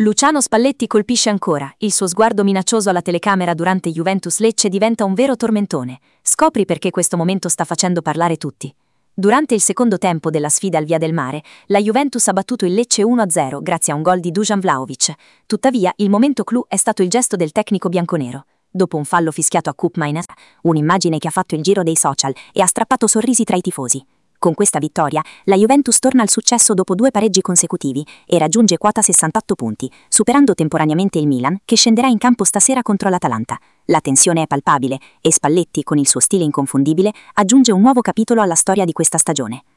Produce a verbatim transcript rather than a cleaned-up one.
Luciano Spalletti colpisce ancora, il suo sguardo minaccioso alla telecamera durante Juventus-Lecce diventa un vero tormentone. Scopri perché questo momento sta facendo parlare tutti. Durante il secondo tempo della sfida al Via del Mare, la Juventus ha battuto il Lecce uno a zero grazie a un gol di Dusan Vlahovic. Tuttavia, il momento clou è stato il gesto del tecnico bianconero. Dopo un fallo fischiato a Koopmeiners, un'immagine che ha fatto il giro dei social e ha strappato sorrisi tra i tifosi. Con questa vittoria, la Juventus torna al successo dopo due pareggi consecutivi e raggiunge quota sessantotto punti, superando temporaneamente il Milan, che scenderà in campo stasera contro l'Atalanta. La tensione è palpabile e Spalletti, con il suo stile inconfondibile, aggiunge un nuovo capitolo alla storia di questa stagione.